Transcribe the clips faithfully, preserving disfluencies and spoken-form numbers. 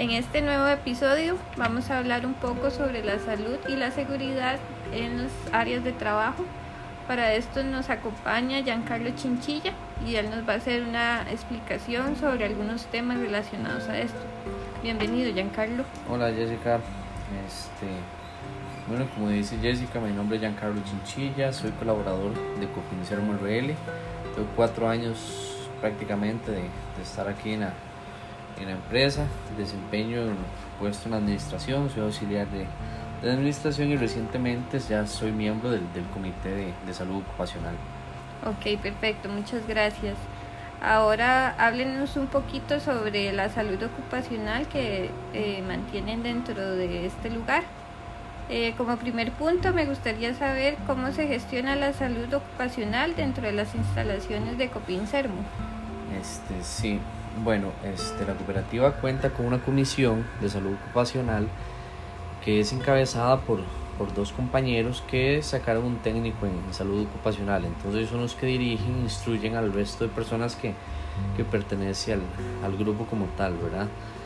En este nuevo episodio vamos a hablar un poco sobre la salud y la seguridad en las áreas de trabajo. Para esto nos acompaña Giancarlo Chinchilla y él nos va a hacer una explicación sobre algunos temas relacionados a esto. Bienvenido, Giancarlo. Hola, Jessica. Este, bueno, como dice Jessica, mi nombre es Giancarlo Chinchilla, soy colaborador de Copinsermo R L. Tengo cuatro años prácticamente de, de estar aquí en la, en la empresa. Desempeño un puesto en la administración, soy auxiliar de, de administración y recientemente ya soy miembro del, del Comité de, de Salud Ocupacional. Ok, perfecto, muchas gracias. Ahora háblenos un poquito sobre la salud ocupacional que eh, mantienen dentro de este lugar. Eh, como primer punto, me gustaría saber cómo se gestiona la salud ocupacional dentro de las instalaciones de Copinsermo. Este, sí, bueno, este, la cooperativa cuenta con una comisión de salud ocupacional que es encabezada por, por dos compañeros que sacaron un técnico en, en salud ocupacional. Entonces son los que dirigen e instruyen al resto de personas que, que pertenece al, al grupo como tal, ¿verdad?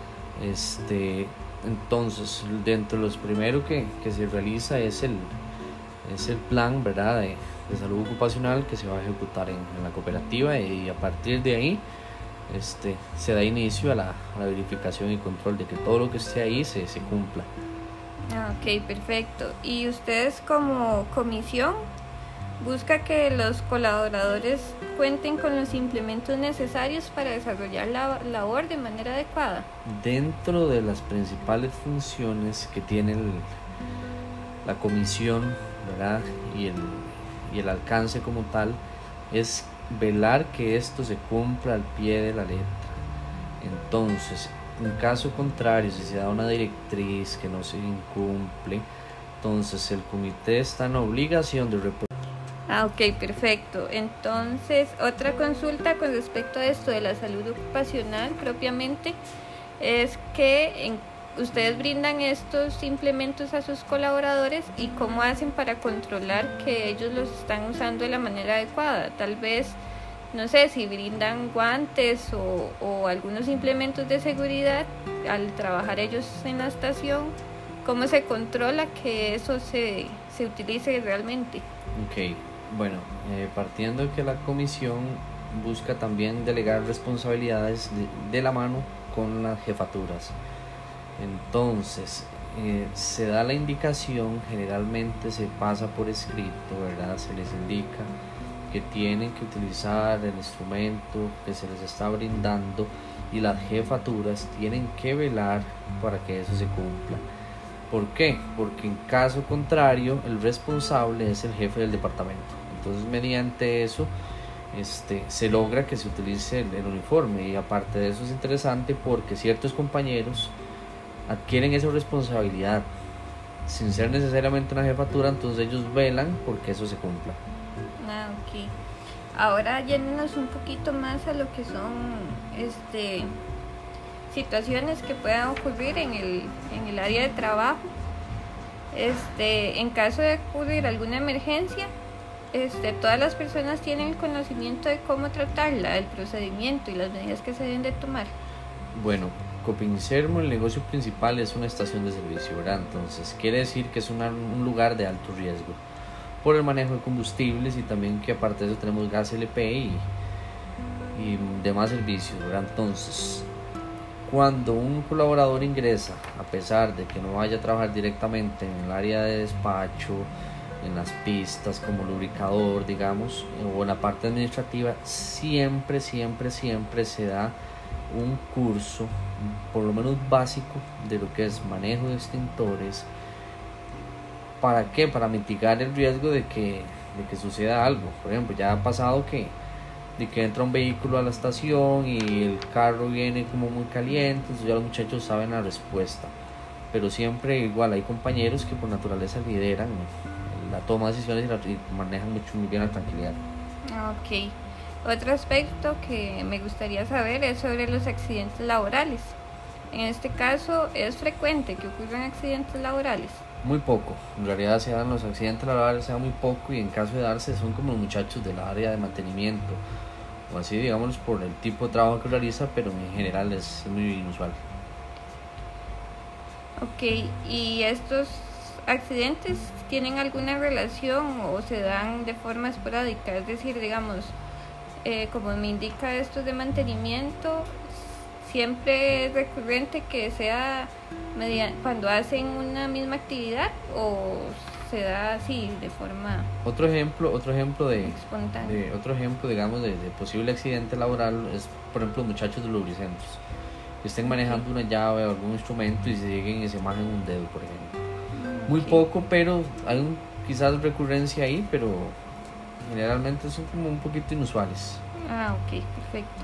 Este, entonces, dentro de los primero que, que se realiza es el, es el plan, ¿verdad? De, de salud ocupacional que se va a ejecutar en, en la cooperativa, y a partir de ahí este, se da inicio a la, a la verificación y control de que todo lo que esté ahí se, se cumpla. Ah, ok, perfecto. ¿Y ustedes como comisión busca que los colaboradores cuenten con los implementos necesarios para desarrollar la labor de manera adecuada? Dentro de las principales funciones que tiene el, la comisión, ¿verdad? y, el, y el alcance como tal es velar que esto se cumpla al pie de la letra. Entonces, en caso contrario, si se da una directriz que no se incumple, entonces el comité está en obligación de reportar. Ah, ok, perfecto. Entonces, otra consulta con respecto a esto de la salud ocupacional propiamente es que en, ustedes brindan estos implementos a sus colaboradores y cómo hacen para controlar que ellos los están usando de la manera adecuada. Tal vez, no sé, si brindan guantes o, o algunos implementos de seguridad al trabajar ellos en la estación, ¿cómo se controla que eso se, se utilice realmente? Ok, bueno, eh, partiendo de que la comisión busca también delegar responsabilidades de, de la mano con las jefaturas. Entonces, eh, se da la indicación, generalmente se pasa por escrito, ¿verdad? Se les indica que tienen que utilizar el instrumento que se les está brindando y las jefaturas tienen que velar para que eso se cumpla. ¿Por qué? Porque en caso contrario el responsable es el jefe del departamento. Entonces, mediante eso este, se logra que se utilice el, el uniforme, y aparte de eso es interesante porque ciertos compañeros adquieren esa responsabilidad sin ser necesariamente una jefatura, entonces ellos velan porque eso se cumpla. Ah, ok. Ahora yéndonos un poquito más a lo que son este, situaciones que puedan ocurrir en el, en el área de trabajo. Este, en caso de ocurrir alguna emergencia, este, todas las personas tienen el conocimiento de cómo tratarla, el procedimiento y las medidas que se deben de tomar. Bueno, Copinsermo, el negocio principal es una estación de servicio, ¿verdad? Entonces quiere decir que es una, un lugar de alto riesgo por el manejo de combustibles, y también que aparte de eso tenemos gas L P y, y demás servicios, ¿verdad? Entonces, cuando un colaborador ingresa, a pesar de que no vaya a trabajar directamente en el área de despacho, en las pistas como lubricador, digamos, o en la parte administrativa, siempre, siempre, siempre se da un curso, por lo menos básico, de lo que es manejo de extintores. ¿Para qué? Para mitigar el riesgo de que, de que suceda algo. Por ejemplo, ya ha pasado que, de que entra un vehículo a la estación y el carro viene como muy caliente, entonces ya los muchachos saben la respuesta. Pero siempre igual hay compañeros que por naturaleza lideran la toma de decisiones y, la, y manejan mucho muy bien la tranquilidad. Ok. Otro aspecto que me gustaría saber es sobre los accidentes laborales. En este caso, ¿es frecuente que ocurran accidentes laborales? Muy poco, en realidad se dan los accidentes laborales, se da muy poco, y en caso de darse son como los muchachos del área de mantenimiento o así, digamos, por el tipo de trabajo que realiza, pero en general es muy inusual. Ok, ¿y estos accidentes tienen alguna relación o se dan de forma esporádica? Es decir, digamos, eh, como me indica esto de mantenimiento, siempre es recurrente que sea media, cuando hacen una misma actividad o se da así de forma Otro ejemplo, otro ejemplo de, espontánea. de otro ejemplo, digamos, de, de posible accidente laboral es, por ejemplo, los muchachos de lubricentros que estén manejando una llave o algún instrumento y se lleguen y se majen un dedo, por ejemplo. Muy Okay. poco, pero hay un, quizás recurrencia ahí, pero generalmente son como un poquito inusuales. Ah, ok, perfecto.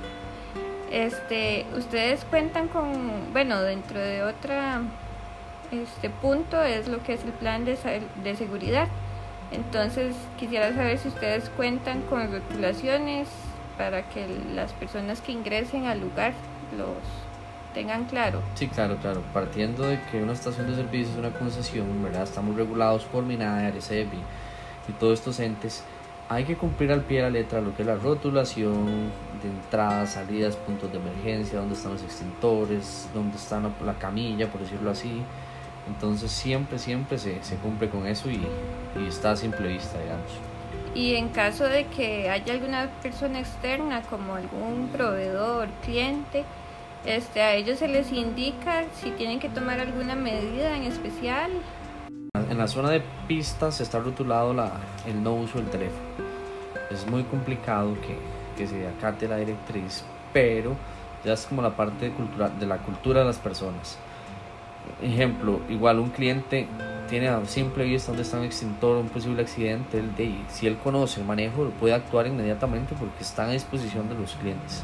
Este, ustedes cuentan con, bueno, dentro de otra este punto es lo que es el plan de, de seguridad. Entonces quisiera saber si ustedes cuentan con regulaciones para que las personas que ingresen al lugar los tengan claro. Sí, claro, claro. Partiendo de que una estación de servicio es una concesión, ¿verdad? Estamos regulados por MINADE, ARECEP y, y todos estos entes. Hay que cumplir al pie de la letra lo que es la rotulación de entradas, salidas, puntos de emergencia, dónde están los extintores, dónde está la, la camilla, por decirlo así. Entonces siempre, siempre se, se cumple con eso y, y está a simple vista, digamos. Y en caso de que haya alguna persona externa, como algún proveedor, cliente, este, a ellos se les indica si tienen que tomar alguna medida en especial. En la zona de pistas está rotulado la, el no uso del teléfono. Es muy complicado que, que se acate la directriz, pero ya es como la parte de, cultura, de la cultura de las personas. Ejemplo, igual un cliente tiene a simple vista donde está un extintor, un posible accidente, él de, si él conoce el manejo, puede actuar inmediatamente porque está a disposición de los clientes.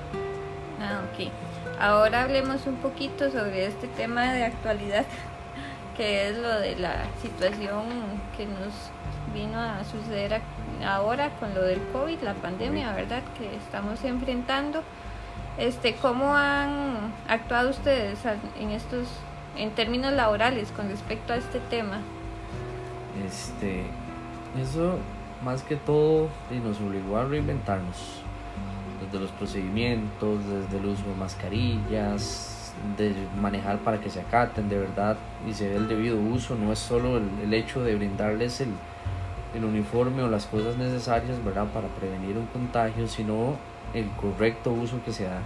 Ah, ok. Ahora hablemos un poquito sobre este tema de actualidad, que es lo de la situación que nos vino a suceder ahora con lo del COVID, la pandemia, ¿verdad? Que estamos enfrentando. Este, ¿cómo han actuado ustedes en estos, en términos laborales con respecto a este tema? Este, eso más que todo nos obligó a reinventarnos, desde los procedimientos, desde el uso de mascarillas, de manejar para que se acaten de verdad y se dé el debido uso. No es solo el, el hecho de brindarles el, el uniforme o las cosas necesarias, ¿verdad?, para prevenir un contagio, sino el correcto uso que se da.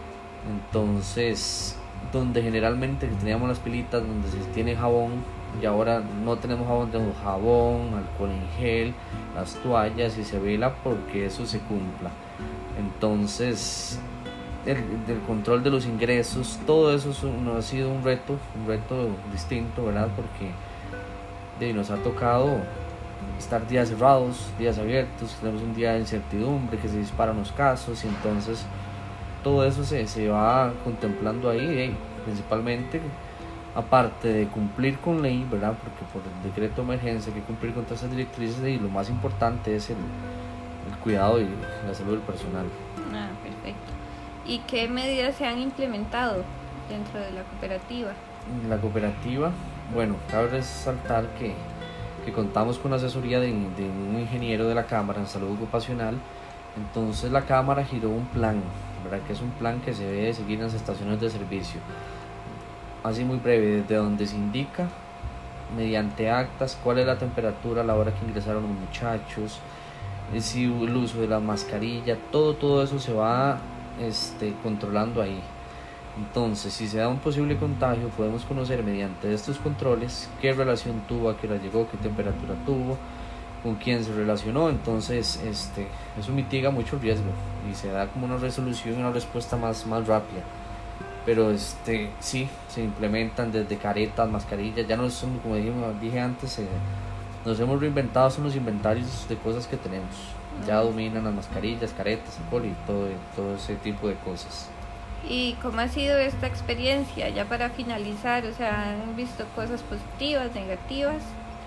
Entonces, donde generalmente teníamos las pilitas donde se tiene jabón y ahora no tenemos jabón, tenemos jabón, alcohol en gel, las toallas, y se vela porque eso se cumpla. Entonces, el, el control de los ingresos, todo eso es un, ha sido un reto, un reto distinto, ¿verdad? Porque de, nos ha tocado estar días cerrados, días abiertos, tenemos un día de incertidumbre, que se disparan los casos, y entonces todo eso se, se va contemplando ahí, eh, principalmente, aparte de cumplir con ley, ¿verdad? Porque por el decreto de emergencia hay que cumplir con todas esas directrices, y lo más importante es el, el cuidado y la salud del personal. Ah, perfecto. ¿Y qué medidas se han implementado dentro de la cooperativa? La cooperativa, bueno, cabe resaltar que, que contamos con la asesoría de, de un ingeniero de la Cámara en Salud Ocupacional. Entonces la Cámara giró un plan, ¿verdad?, que es un plan que se debe seguir en las estaciones de servicio. Así muy breve, desde donde se indica mediante actas cuál es la temperatura a la hora que ingresaron los muchachos, si el uso de la mascarilla, todo, todo eso se va este, controlando ahí. Entonces, si se da un posible contagio, podemos conocer mediante estos controles qué relación tuvo, a qué hora llegó, qué temperatura tuvo, con quién se relacionó. Entonces, este, eso mitiga mucho riesgo y se da como una resolución y una respuesta más, más rápida. Pero este, sí, se implementan desde caretas, mascarillas, ya no son, como dije, dije antes, eh, nos hemos reinventado, son los inventarios de cosas que tenemos. Ya dominan las mascarillas, caretas, alcohol y todo, todo ese tipo de cosas. ¿Y cómo ha sido esta experiencia? Ya para finalizar, o sea, ¿han visto cosas positivas, negativas?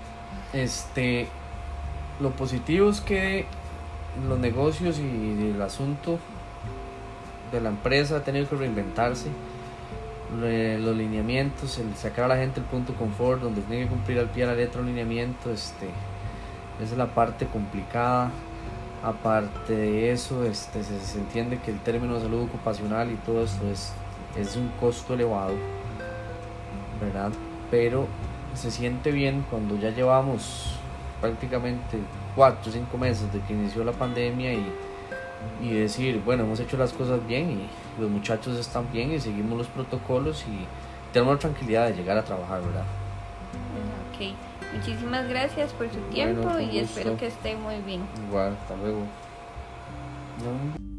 Este, lo positivo es que los negocios y el asunto de la empresa ha tenido que reinventarse. Los lineamientos, el sacar a la gente el punto confort, donde tiene que cumplir al pie de la letra un lineamiento, este, esa es la parte complicada. Aparte de eso, este, se, se entiende que el término de salud ocupacional y todo esto es, es un costo elevado. ¿verdad? Pero se siente bien cuando ya llevamos prácticamente cuatro o cinco meses de que inició la pandemia y, y decir, bueno, hemos hecho las cosas bien y los muchachos están bien y seguimos los protocolos y tenemos la tranquilidad de llegar a trabajar, ¿verdad? Ok, muchísimas gracias por su tiempo Bueno, y gusto. espero que esté muy bien. Igual, hasta luego. No.